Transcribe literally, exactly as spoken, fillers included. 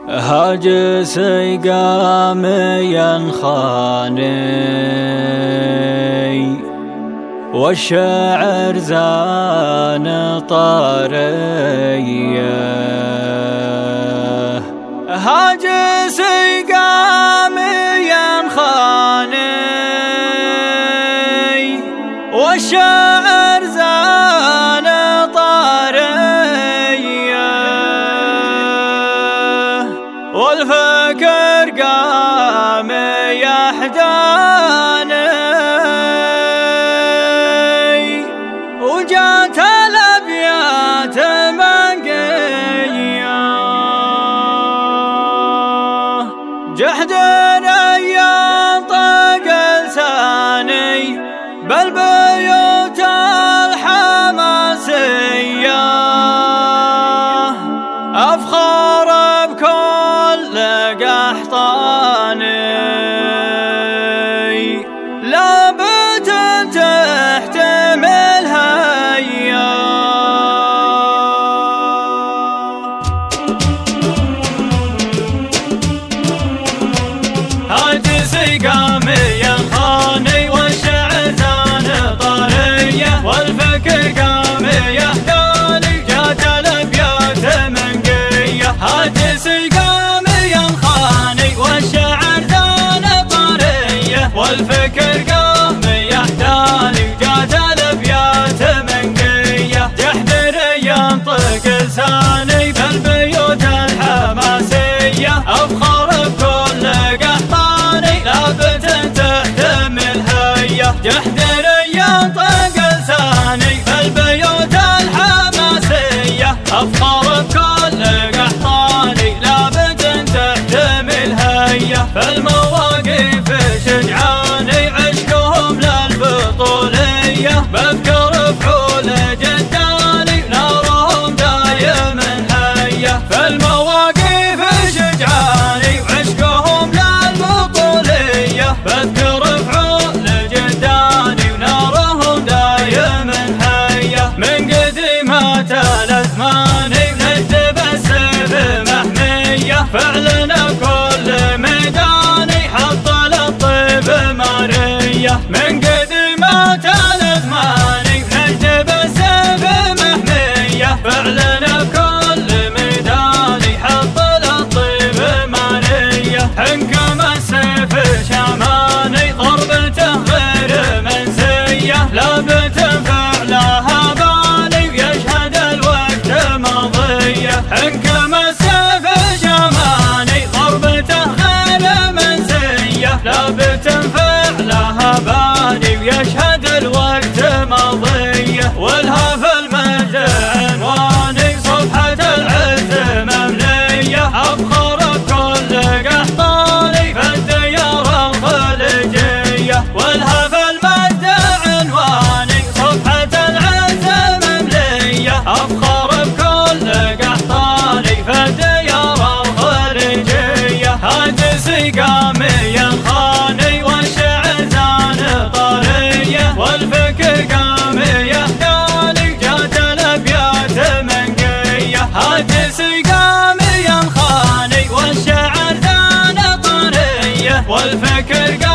هاجس قام ينخاني والشعر زان طاريه. هاجس قام ينخاني والشعر زان طاريه والفكر قام يحداني وجات الأبيات منقية جحد ينطق لساني بالبيوت الحماسية أفخر بكل قحطاني لابد تحتمل هيا. هاجس قام ينخاني والشعر زان طاريه والفكر قام يحداني جات الأبيات منقية. هاجس قام ينخاني والشعر زان طاريه والفكر قام يحداني جات الأبيات منقية جحدر ينطق لساني بالبيوت الحماسية أفخر بكل قحطاني لابد تحتمل هيا. جحدر ينطق لساني بالبيوت الحماسية أفخر بكل قحطاني لابد تحتمل هيا. فالمواقف شجعاني عشقهم للبطولية بذكر فحول جداني نارهم دايما هيا. فالمواقف شجعاني وعشقهم للبطولية بذكر فحول جداني ونارهم دايما هيا. من قديمات الأزماني نجذب السيف محمية فعلنا كل ميداني حط للطيب مارية. من قديمات الأزماني نجذب السيف محمية فعلنا كل ميداني حط للطيب مارية. حنكم السيف شماني ضربته غير منسية لابد فعلها بالي ويشهد الوقت مضية. حنكم السيف شماني ضربته غير منسية لابد فعلها بالي ويشهد الوقت مضية. والهاف المجد عنواني صفحة العز مملية أفخر بكل قحطاني في الديار الخليجية. والهاف المجد عنواني صفحة العز مملية أفخر بكل قحطاني في الديار الخليجية. هاجس قام ينخاني والشعر زان طاريه والفكر قام يحداني جات الأبيات منقية. هاجس قام ينخاني والشعر زان طاريه والفكر قام